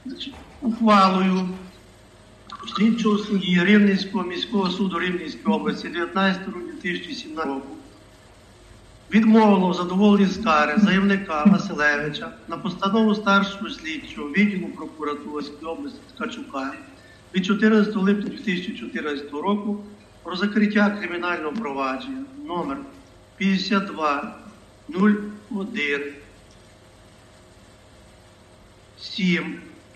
Ухвалою слідчого судді Рівненського міського суду Рівненської області 19 грудня 2017 року відмовило в задоволенні скарги заявника Василевича на постанову старшого слідчого відділу прокуратури області Ткачука від 14 липня 2014 року про закриття кримінального провадження номер 5201 7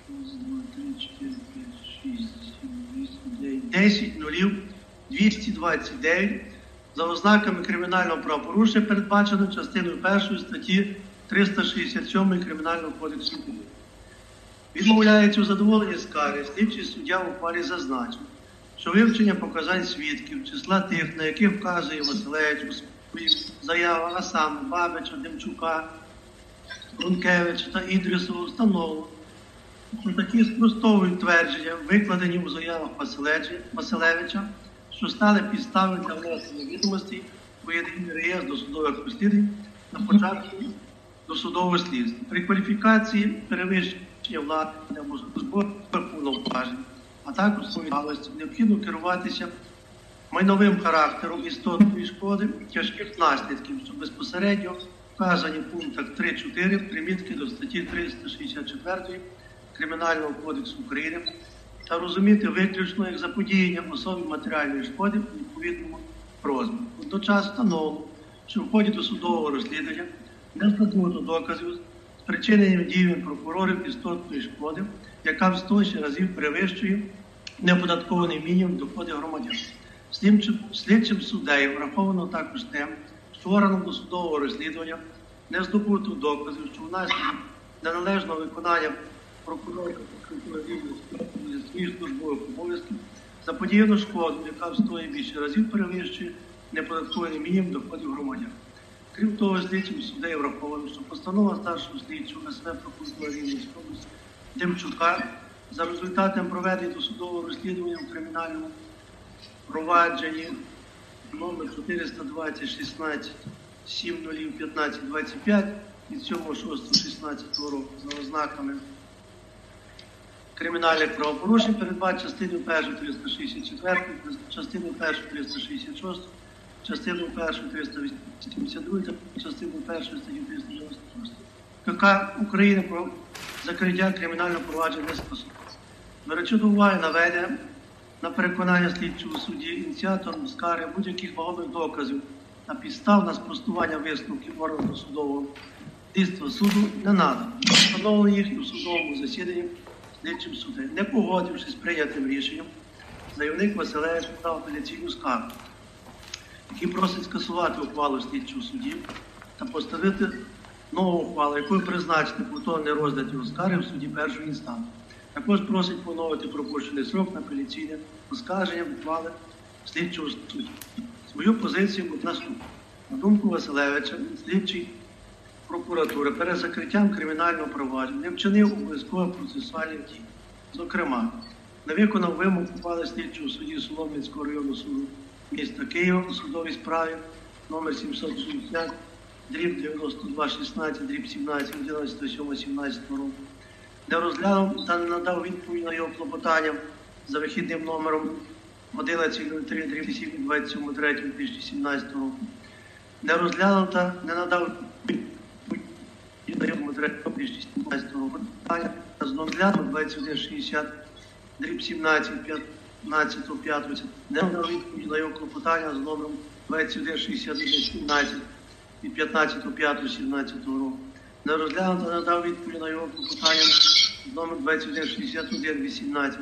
10.0229 за ознаками кримінального правопорушення, передбачено частиною 1 статті 367 Кримінального кодексу України. Відмовляється у задоволенні скарги, слідчий суддя в ухвалі зазначив, що вивчення показань свідків, числа тих, на яких вказує Василевич у своїх заявах, а саме Бабича, Демчука, Рункевича та Ідрісова, встановлено, що такі спростовують твердження, викладені у заявах Василевича, що стали підстави для внесення відомостей у єдиний реєстр досудових розслідувань на початку досудового слідства. При кваліфікації перевищення влади або збору повноважень, а також своїй галузі необхідно керуватися майновим характером істотної шкоди і тяжких наслідків, що безпосередньо вказані в пунктах 3-4 примітки до статті 364 Кримінального кодексу України та розуміти виключно як заподіяння особі матеріальної шкоди у відповідному розмірі. Водночас встановлено, що в ході досудового розслідування не здобуто доказів спричинення діями прокурорів істотної шкоди, яка в 100 разів перевищує неоподаткований мінімум доходи громадян. Слідчим суддею враховано також те, що органом досудового розслідування не здобуто доказів, що внаслідок неналежного виконання прокурора своїх службових обов'язків заподіяно шкоду, яка в 100 і більше разів перевищує неоподаткований мінімум доходів громадян. Крім того, слідчим суддею враховано, що постанова старшого слідчого СВ прокуратури Рівненської області Демчука за результатом проведення досудового розслідування у кримінальному провадженні номер 420-16-7-0-15-25 від 7.6.16 року за ознаками кримінальних правопорушень передбачено частиною 1 364, частиною 1 366, частиною 1 382 та частиною 1 статті 396. КК України про закриття кримінального провадження не стосується. Беручи до уваги наведення на переконання слідчого судді ініціатором скарги будь-яких вагомих доказів на підстав на спростування висновків органу досудового слідства суду не надано. Встановлено їх у судовому засіданні слідчим суддею. Не погодившись з прийнятим рішенням, заявник Василевич подав апеляційну скаргу, який просить скасувати ухвалу слідчого судді та поставити нову ухвалу, якою призначити повторний розгляд його скарги в суді першої інстанції. Також просить поновити пропущений срок на апеляційне оскарження ухвали слідчого судді. Свою позицію буде наступну. На думку Василевича, слідчий прокуратури перед закриттям кримінального провадження не вчинив обов'язково процесуальних дій. Зокрема, не виконав вимог ухвали слідчого судді Солом'янського районного суду міста Києва у судовій справі номер 760 /9216 /17 11.07.17 року. Не розглянув та не надав відповідь на його клопотання за вихідним номером 11.03.27.3.2017 року. Не розглянув та не надав відповідь на його матеріалу 2017 року. З розгляду 21.60 /17.15.5 не надав відповідь на його клопотання з номером 21.61.17 від 15.5.17 року. Не розглянув та надав відповідь на його клопотання з номер 2161-18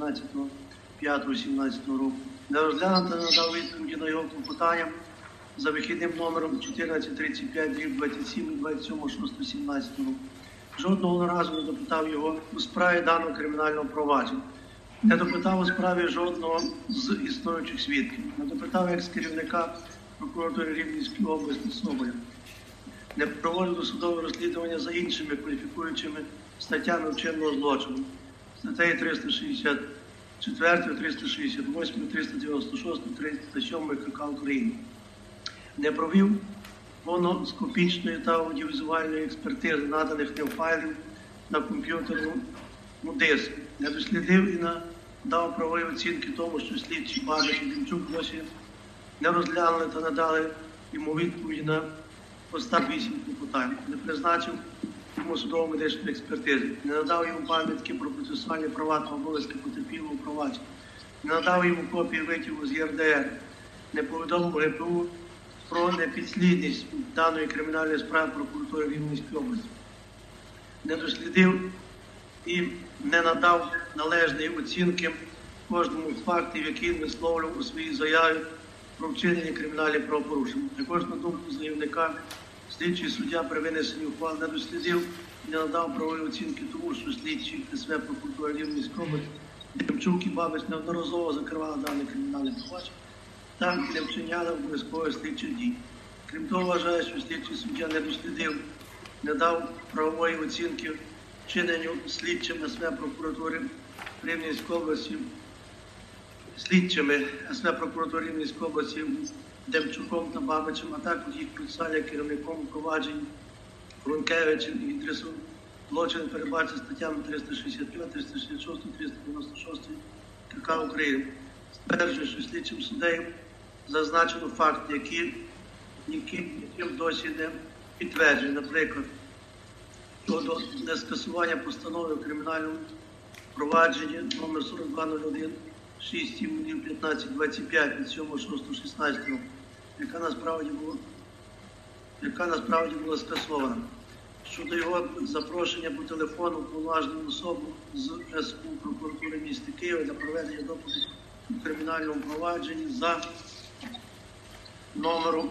18.5.17 року. Не розглянув та надав відповіді на його клопотання за вихідним номером 1435/27 27.6.17 року. Жодного разу не допитав його у справі даного кримінального провадження. Не допитав у справі жодного з існуючих свідків. Не допитав екс-керівника прокуратури Рівненської області Соболя. Не проводив досудове розслідування за іншими кваліфікуючими статтями вчинного злочину. Статтею 364, 368, 396, 307 КК України. Не провів фоноскопічної та аудіовізуальної експертизи наданих ним файлів на комп'ютерну ДИС не дослідив і надав правові оцінки тому, що слідчі Бабич і Демчук досі не розглянули та надали йому відповіді на остав 8 клопотань, не призначив йому судову медичну експертизу, не надав йому пам'ятки про процесуальні права та обов'язки потерпілого провадження, не надав йому копії витягу з ЄРДР, не повідомив ГПУ про непідслідність даної кримінальної справи прокуратури Рівненської області, не дослідив і не надав належної оцінки кожному з фактів, які він висловлював у своїй заяві про вчинення кримінальних правопорушень. Також, на думку заявника, слідчий суддя при винесенні ухвал не дослідив і не надав правової оцінки тому, що слідчі СВ прокуратури Рівненської області Демчук і Бабич неодноразово закривали дане кримінальне провадження та не вчиняли обов'язкових слідчих дій. Крім того, вважає, що слідчий суддя не дослідив, не дав правової оцінки вчиненню слідчими СВ прокуратури Рівненської області, слідчими СВ прокуратури Рівненської області Демчуком та Бабичем, а також їх процесуальним керівником проваджень Рункевичем і Ідрисом. Злочин передбачений статтями 365, 366, 396 КК України. Стверджує, що слідчим суддею зазначено факти, які ніким досі не підтверджені. Наприклад, щодо нескасування постанови у кримінальному провадженні номер 4201 6-15-25 від 7.6.16 року, яка насправді була скасована. Щодо його запрошення по телефону повноважену особу з СУ прокуратури міста Києва для проведення допиту у кримінальному провадженні за номером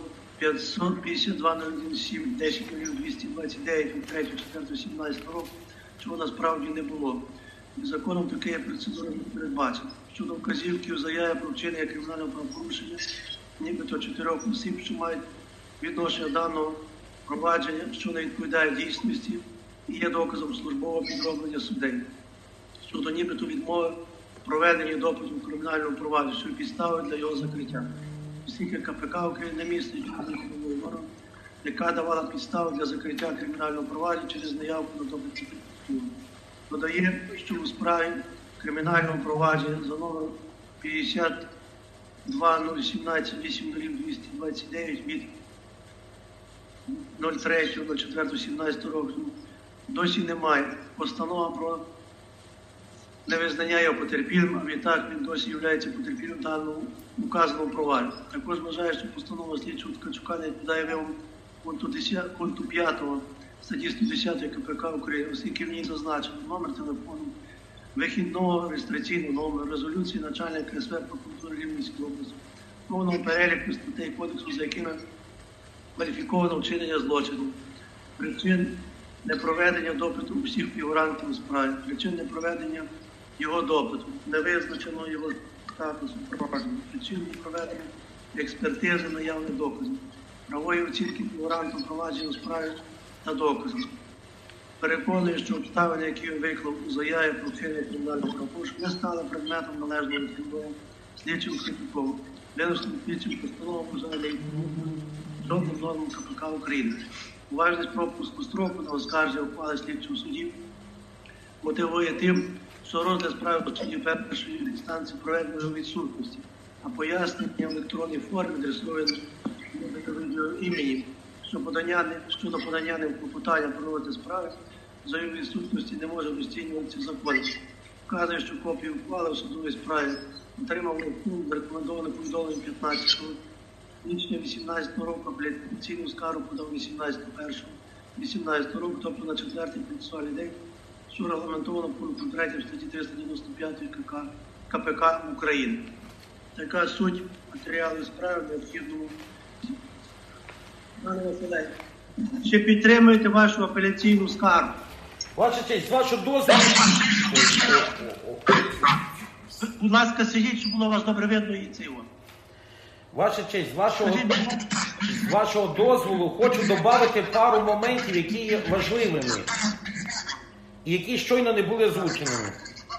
552-017 10.229 від 3.4.17 року, чого насправді не було. І законом таке процедура не передбачена. Щодо вказівки у заяві про вчинення кримінального правопорушення, нібито 4 осіб, що мають відношення даного провадження, що не відповідає дійсності і є доказом службового підроблення суддею. Щодо нібито відмови проведення допиту у кримінальному провадженні, що підстави для його закриття. Оскільки КПК України не містить жодної норми, яка давала підстави для закриття кримінального провадження через неявку на допит. Додає, що у справі кримінального провадження за номером 52-017-80229 від 03.04.17 року досі немає. Постанова про невизнання його потерпілим, а відтак він досі є потерпілим даного указаного провадження. Також вважає, що постанова слідчого Ткачука не відповідає вимогам пункту 5 статті 110 КПК України, оскільки в ній зазначено номер телефону, вихідного реєстраційного номеру, резолюції начальника СВ прокуратури Рівненської області, повного переліку статей кодексу, за якими кваліфіковано вчинення злочину, причин непроведення допиту усіх фігурантів у справі, причин непроведення його допиту, не визначено його статусу провадження, причин непроведення експертизи наявних доказів, правової оцінки фігурантів провадження у справі та доказів. Переконує, що обставини, які він виклав у заяві про вчинення кримінального правопорушення, не стали предметом належного розслідування слідчим Кріпюковим. Винесено слідчим постанову вважає жодним нормам КПК України. Уважність пропуску строку на оскарження ухвали слідчого судді мотивує тим, що розгляд справи в суді першої інстанції проведено у відсутності, а пояснення в електронній формі адресоване імені, щодо подання ним клопотання про розгляд справи за його відсутності не може розцінюватися законом. Вказує, що копію ухвали в судовій справі отримав рекомендоване повідомлення 15 січня 2018 року, апеляційну скаргу подав 18.01.2018 року, тобто на 4-й процесуальний день, що регламентовано пунктом 3 статті 395 КПК України. Така суть матеріалу справи необхідному. Пане Василе, чи підтримуєте вашу апеляційну скаргу? Ваша честь, з вашого дозволу. Будь ласка, сидіть, щоб було вас добре видно і циво. Ваша честь, з вашого дозволу хочу додати пару моментів, які є важливими, і які щойно не були озвученими.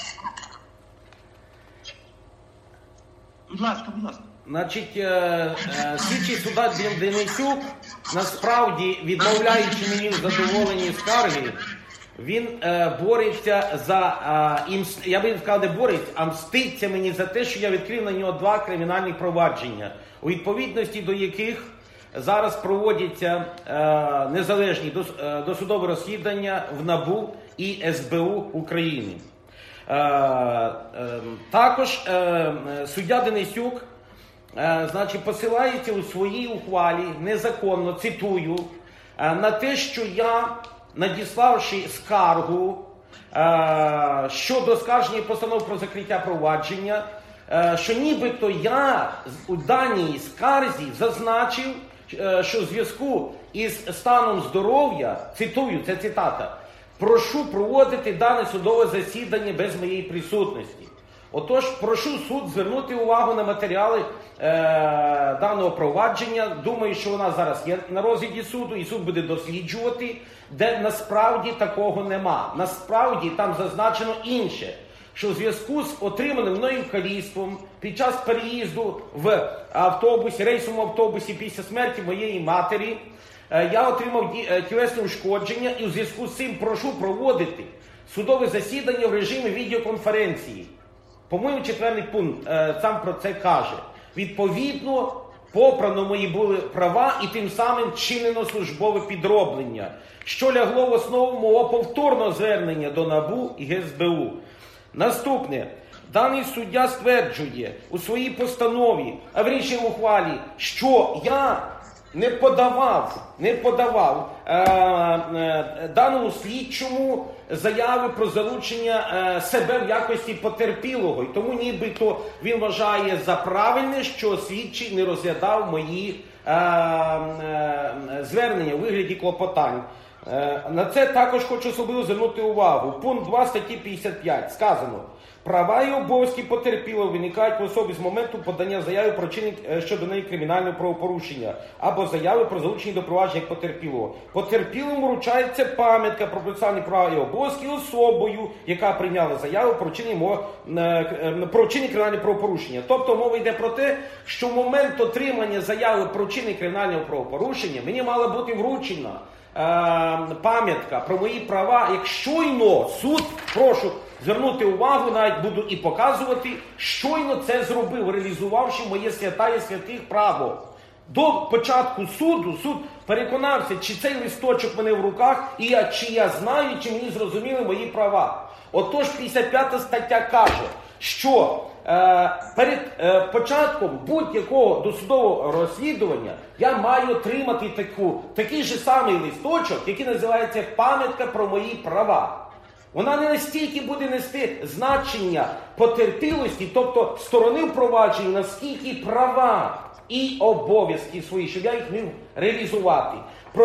Будь ласка, будь ласка. Значить, слідчий суддя Денисюк, насправді, відмовляючи мені в задоволенні скарги, він бореться за, я би сказав, не бореться, а мститься мені за те, що я відкрив на нього 2 кримінальні провадження, у відповідності до яких зараз проводяться незалежні досудові розслідування в НАБУ і СБУ України. Також суддя Денисюк посилається у своїй ухвалі незаконно, цитую, на те, що я, надіславши скаргу щодо оскарження постанови про закриття провадження, що нібито я у даній скарзі зазначив, що в зв'язку із станом здоров'я, цитую, це цитата, прошу проводити дане судове засідання без моєї присутності. Отож, прошу суд звернути увагу на матеріали даного провадження. Думаю, що вона зараз є на розгляді суду, і суд буде досліджувати, де насправді такого нема. Насправді там зазначено інше, що в зв'язку з отриманим мною каліцтвом під час переїзду в автобусі, рейсовому автобусі після смерті моєї матері, я отримав тілесне ушкодження і у зв'язку з цим прошу проводити судове засідання в режимі відеоконференції. По-моєму, 4-й пункт сам про це каже. Відповідно, попрано мої були права і тим самим чинено службове підроблення, що лягло в основу мого повторного звернення до НАБУ і ГСБУ. Наступне. Даний суддя стверджує у своїй постанові, а в іншій ухвалі, що я не подавав даному слідчому заяви про залучення себе в якості потерпілого. І тому нібито він вважає за правильне, що слідчий не розглядав мої звернення у вигляді клопотань. На це також хочу особливо звернути увагу. Пункт 2 статті 55 сказано: права і обов'язки потерпілого виникають в особі з моменту подання заяви про вчинення щодо неї кримінального правопорушення або заяви про залучення до провадження потерпілого. Потерпілому вручається пам'ятка про процесуальні права і обов'язки особою, яка прийняла заяву про вчинення кримінального правопорушення. Тобто мова йде про те, що в момент отримання заяви про вчинення кримінального правопорушення мені мала бути вручена пам'ятка про мої права. Як щойно суд, прошу звернути увагу, навіть буду і показувати, щойно це зробив, реалізувавши моє святає святих право. До початку суд переконався, чи цей листочок в мене в руках, і чи я знаю, чи мені зрозуміли мої права. Отож, 55 стаття каже, що перед початком будь-якого досудового розслідування я маю отримати такий же самий листочок, який називається пам'ятка про мої права. Вона не настільки буде нести значення потерпілості, тобто сторони впровадження, наскільки права і обов'язки свої, щоб я їх міг реалізувати.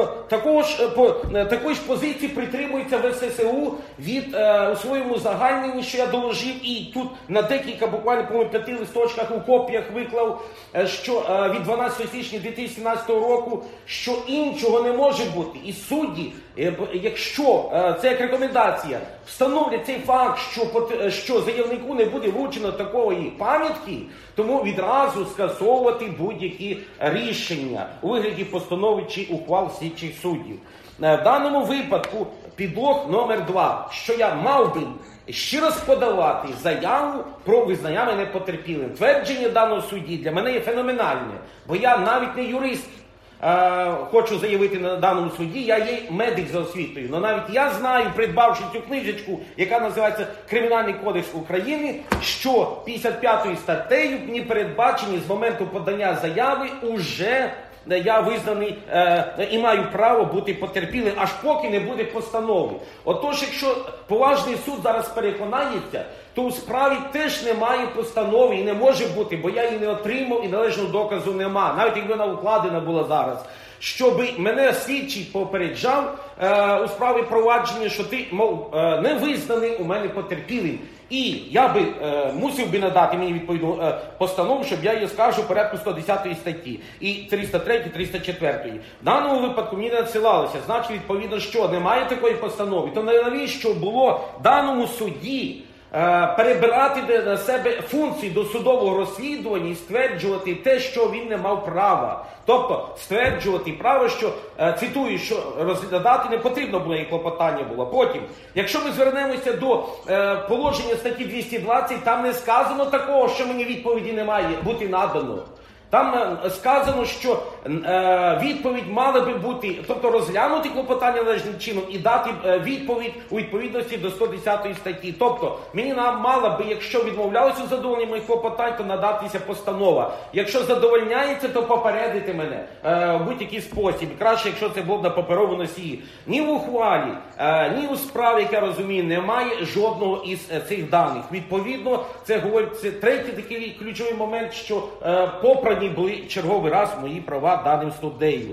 Такої ж позиції притримується ВССУ у своєму загальненні, що я доложив, і тут на декілька, буквально, по-моєму, 5 листочках у копіях виклав, що від 12 січня 2017 року, що іншого не може бути. І судді, якщо це як рекомендація, встановлять цей факт, що заявнику не буде вручено такої пам'ятки, тому відразу скасовувати будь-які рішення у вигляді постанови чи ухвал слідчих суддів. В даному випадку підлог номер 2, що я мав би ще раз подавати заяву про визнання мене потерпілим. Твердження даного судді для мене є феноменальне, бо я навіть не юрист, хочу заявити на даному суді, я є медик за освітою. Але навіть я знаю, придбавши цю книжечку, яка називається «Кримінальний кодекс України», що 55 статтею мені передбачені з моменту подання заяви уже я визнаний і маю право бути потерпілим, аж поки не буде постанови. Отож, якщо поважний суд зараз переконається, то у справі теж немає постанови і не може бути, бо я її не отримав і належного доказу нема. Навіть якби вона укладена була зараз. Щоб мене слідчий попереджав у справі провадження, що ти, мов, не визнаний у мене потерпілим. І я би мусив би надати мені відповідну постанову, щоб я її скажу в порядку 110 статті і 303, 304. В даному випадку мені не надсилалося. Значить, відповідно, що немає такої постанови, то навіщо було даному судді перебирати на себе функції досудового розслідування і стверджувати те, що він не мав права. Тобто стверджувати право, що, цитую, що розглядати не потрібно було і клопотання було. Потім, якщо ми звернемося до положення статті 220, там не сказано такого, що мені відповіді не має бути надано. Там сказано, що відповідь мала би бути, тобто розглянути клопотання належним чином і дати відповідь у відповідності до 110 статті. Тобто, мені мала би, якщо відмовлялися у задоволенні моїх клопотань, то надатися постанова. Якщо задовольняється, то попередити мене в будь-який спосіб. Краще, якщо це було б на паперовому носії. Ні в ухвалі, ні у справі, як я розумію, немає жодного із цих даних. Відповідно, це говорить, це третій такий ключовий момент, що попрані були черговий раз мої права даним суддею.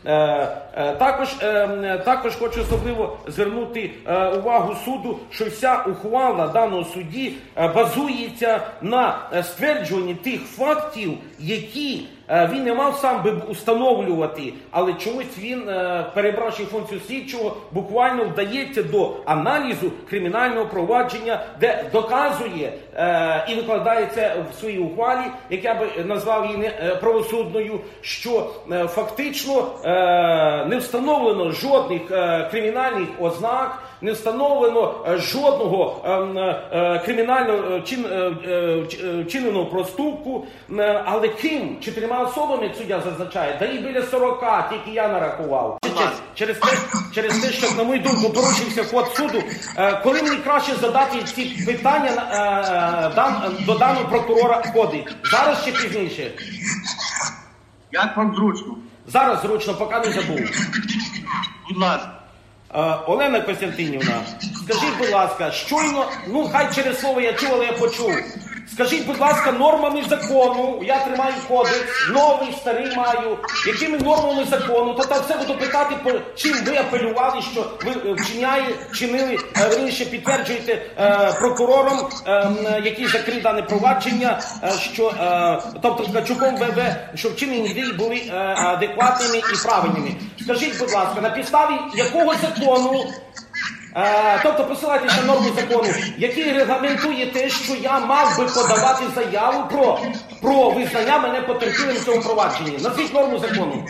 Також хочу особливо звернути увагу суду, що вся ухвала даного судді базується на стверджуванні тих фактів, які він не мав сам би установлювати, але чомусь він, перебравши функцію слідчого, буквально вдається до аналізу кримінального провадження, де доказує і викладає це в своїй ухвалі, як я би назвав її правосудною, що фактично не встановлено жодних кримінальних ознак, не встановлено жодного кримінального вчиненого проступку, але ким? 4 особами, як суддя зазначає, да і біля 40, тільки я нарахував. Через те, що, на мою думку, порушився ход суду, коли мені краще задати ці питання до даного прокурора ходить? Зараз чи пізніше? Як вам зручно? Зараз зручно, поки не забув. Будь ласка. Олена Костянтинівна, скажіть, будь ласка, щойно, хай через слово я чув, але я почув. Скажіть, будь ласка, нормами закону, я тримаю кодекс, новий, старий маю, якими нормами закону, то там все буду питати, чим ви апелювали, що ви вчинили, верніше підтверджуєте прокурором, який закрив дане провадження, що, тобто Ткачуком ВВ, що вчинені дії були адекватними і правильними. Скажіть, будь ласка, на підставі якого закону, тобто посилайтеся на норму закону, який регламентує те, що я мав би подавати заяву про визнання мене потерпілим в цьому провадженні. Назвіть норму закону.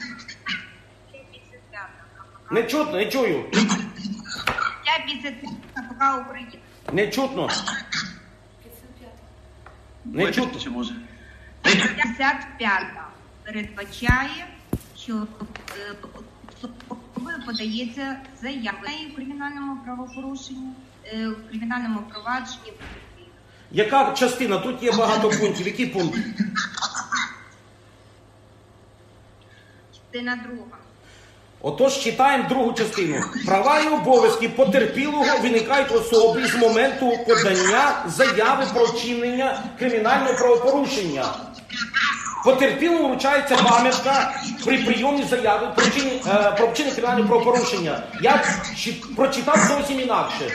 Не чутно, не чую. Я 53 КПК України. Не чутно. Не чутно. Чи може? 55 передбачає, що подається заява в кримінальному правопорушенні, в кримінальному провадженні. Яка частина? Тут є багато пунктів. Який пункт? Частина 2. Отож, читаємо другу частину. Права і обов'язки потерпілого виникають особи з моменту подання заяви про вчинення кримінального правопорушення. Потерпілому вручається пам'ятка при прийомі заяви про вчинення кримінального правопорушення. Я прочитав зовсім інакше.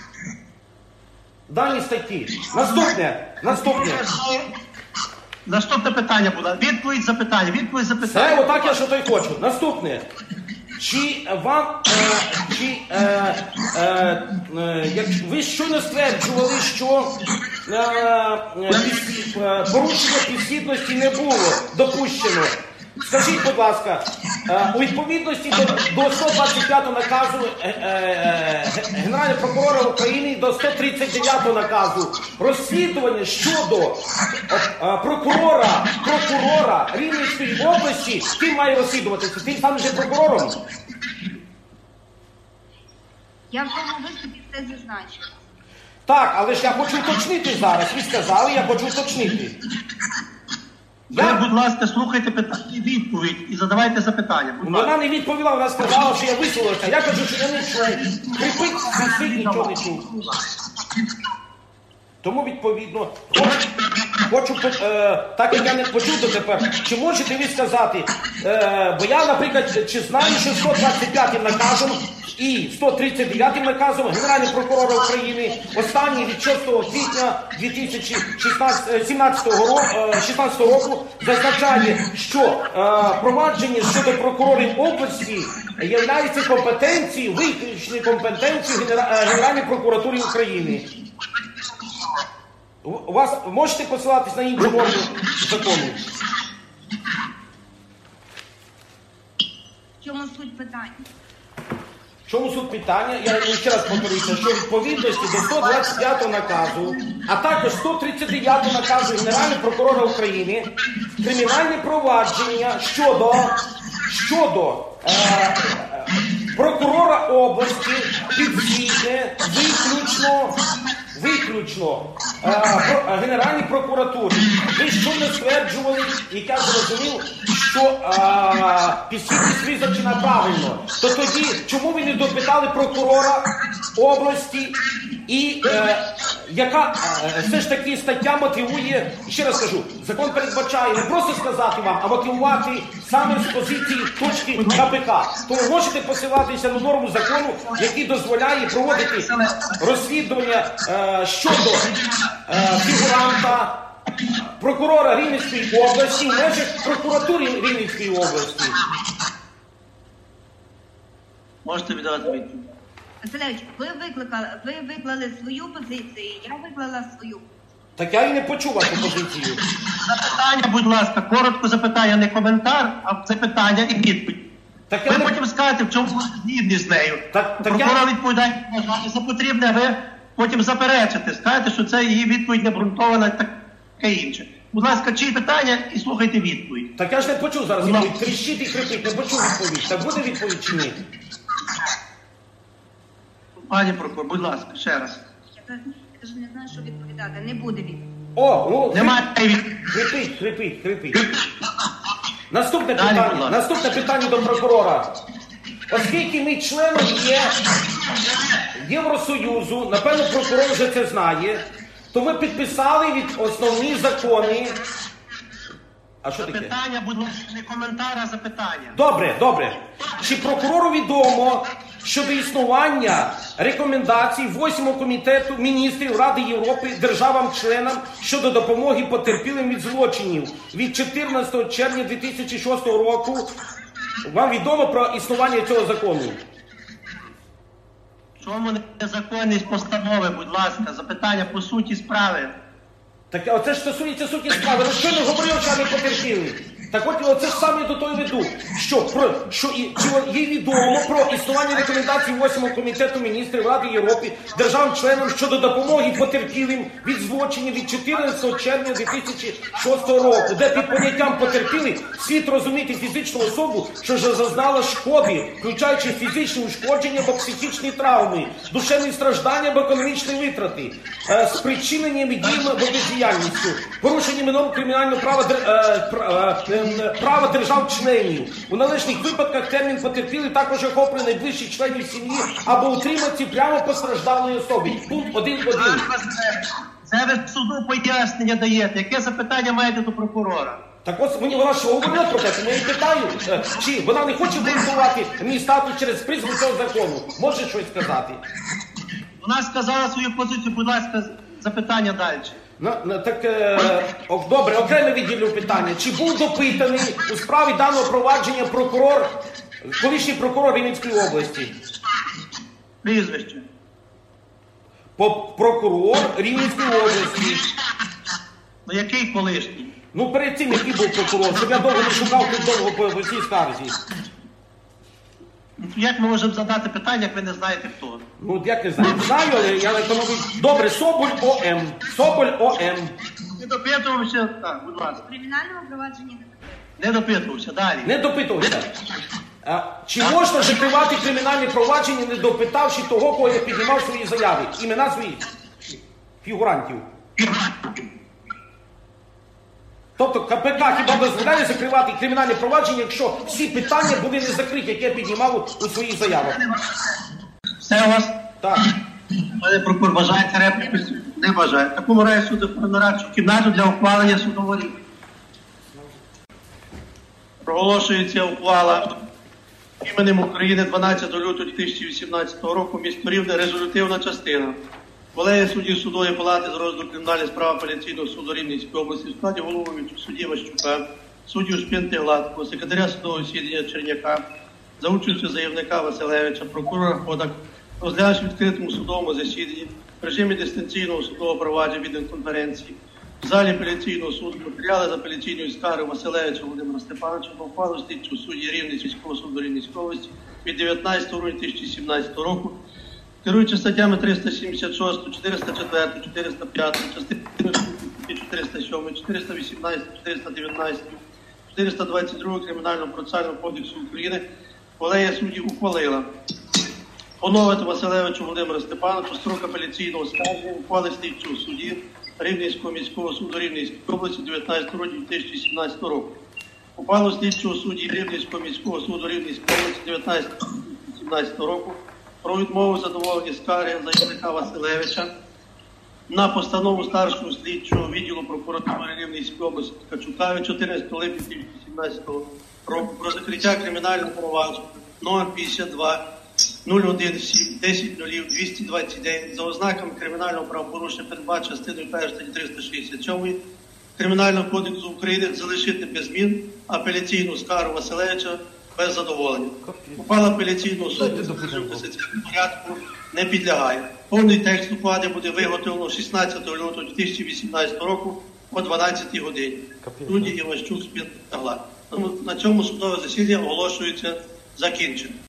Дані статті. Наступне. Наступне питання буде. Відповідь запитання. Це отак я що то й хочу. Наступне. Як ви щойно стверджували, що порушення підслідності не було допущено. Скажіть, будь ласка, у відповідності до 125 наказу Генерального прокурора України, до 139 наказу, розслідування щодо прокурора Рівненської області, ким має розслідуватися? Ти сам вже прокурором? Я в цьому виступі все зазначила. Так, але ж я хочу уточнити зараз. Ви сказали, я хочу уточнити. Ви, будь ласка, слухайте відповідь і задавайте запитання. Вона не відповіла, вона сказала, що я висловився. Я кажу, що я не член. Припить, нічого не чув. Тому, відповідно, хочу, так як я не почув дотепер, чи можете ви сказати, бо я, наприклад, чи знаю, що 125 наказом і 139 наказом Генерального прокурора України, останній від 6 квітня 2016 року, зазначає, що провадження щодо прокурорів області являється компетенцією, виключною компетенцією Генеральної прокуратури України. У вас можете посилатись на іншу норму закону? В чому суть питання? В чому суть питання? Я ще раз повторюся, що відповідності до 125 наказу, а також 139 наказу Генерального прокурора України, кримінальне провадження щодо прокурора області підзвітне виключно Генеральній прокуратурі. Ви що не стверджували, як я зрозумів, що підзвітність визначена правильно. То тоді, чому ви не допитали прокурора області і яка все ж таки стаття мотивує, ще раз кажу, закон передбачає не просто сказати вам, а мотивувати саме з позиції точки КПК. Тому можете посилатися на норму закону, який дозволяє проводити розслідування щодо фігуранта, прокурора Рівненської області, в межах прокуратури Рівненської області. Можете віддати відповідь. Васильович, ви виклали свою позицію, я виклала свою. Так я і не почув вашу позицію. Запитання, будь ласка, коротко запитання, не коментар, а запитання і відповідь. Так Ви я не... потім скажете, в чому ви згідні з нею. Прокурор відповідає за потрібне, ви потім заперечите, скажете, що це її відповідь не обґрунтована, таке інше. Будь ласка, чиї питання і слухайте відповідь. Так я ж не почув зараз відповідь. Кричіть і хрипіть, не почув відповідь. Так буде відповідь чи ні? Пані прокурор, будь ласка, ще раз. Я навіть не знаю, що відповідати. Не буде відповіді. О, ну, Немає відповіді. Хрипіть. Наступне питання до прокурора. Оскільки ми членом є Євросоюзу, напевно, прокурор вже це знає, то ми підписали від основні закони. А що таке? Питання, будь ласка, не коментар, а запитання. Добре. Чи прокурору відомо щодо існування рекомендацій 8-го комітету міністрів Ради Європи державам-членам щодо допомоги потерпілим від злочинів від 14 червня 2006 року? Вам відомо про існування цього закону? Чому незаконність постанови, будь ласка, запитання по суті справи. Так оце ж стосується суті справи. Ну що не говорив, що не потерпіли? Так от оце ж саме до того веду, що є відомо про існування рекомендацій 8-го комітету міністрів Ради Європи державам-членам щодо допомоги потерпілим від злочинів від 14 червня 2006 року, де під поняттям потерпілих слід розуміти фізичну особу, що вже зазнала шкоди, включаючи фізичні ушкодження або психічні травми, душевні страждання або економічні витрати, спричиненнями діями або бездіяльністю, порушеннями норм кримінального права держав-членів. У належних випадках термін потерпілий також охоплює найближчих членів сім'ї або утриманців прямо постраждалої особи. Пункт 1.1. Це ви суду пояснення даєте. Яке запитання маєте до прокурора? Так ось мені вона що говорила про це, я її питаю, чи вона не хоче обґрунтувати мій статус через призму цього закону. Може щось сказати? Вона сказала свою позицію, будь ласка, запитання далі. Добре, окремо відділю питання. Чи був допитаний у справі даного провадження колишній прокурор Рівненської області? Прізвище. Прокурор Рівненської області. Ну який колишній? Ну перед цим який був прокурор, щоб я довго не шукав тут довго по цій скарзі. Як ми можемо задати питання, як ви не знаєте хто? Ну як не знаю, але я економію. Добре, Соболь ОМ. Не допитувався, так, будь ласка. В кримінальному провадженні Не допитувався, далі. Не допитувався. Чи можна закривати кримінальне провадження, не допитавши того, кого я піднімав свої заяви? Імена своїх фігурантів. Тобто КПК хіба дозволяє закривати кримінальне провадження, якщо всі питання були не закриті, які я піднімав у своїх заявах? Все у вас? Так. Пане прокурор, бажаєте репліку? Не бажає. В такому разі суд про нарадчу кімнату для ухвалення судової. Проголошується ухвала іменем України 12 лютого 2018 року місто Рівне, резолютивна частина. Колегія суддів судової палати з розгляду кримінальних справ апеляційного суду Рівненської області в складі головуючого судді Ващука, суддів Шпинти Гладкого, секретаря судового засідання Черняка, за участю заявника Василевича, прокурора Ходак, розглянувши в відкритому судовому засіданні в режимі дистанційного судового провадження відеоконференції в залі апеляційного суду матеріали з апеляційної скарги Василевича Володимира Степановича на ухвалу слідчого судді Рівненського міського суду Рівненської області від 19 грудня 2017 року, керуючи статтями 376, 404, 405, частиною 407, 418, 419, 422 Кримінального процесуального кодексу України, колегія суддів ухвалила поновити Василевичу Володимира Степановича строк апеляційного скарги ухвали слідчого судді Рівненського міського суду Рівненської області 19 грудня 2017 року. Ухвалу слідчого судді Рівненського міського суду Рівненської області 19 грудня 2017 року про відмову задоволення скарги заявника Василевича на постанову старшого слідчого відділу прокуратури Рівненської області Ткачука від 14 липня 2017 року про закриття кримінального провадження номер 52 017 10 229 за ознаками кримінального правопорушення, передбаченого частиною 1 статті 367 Кримінального кодексу України, залишити без змін апеляційну скаргу Василевича без задоволення. Ухвала апеляційного суду в порядку не підлягає. Повний текст ухвали буде виготовлено 16 лютого 2018 року о 12 годині. Судді Іващук, Спірт та Глад. На цьому судове засідання оголошується закінченим.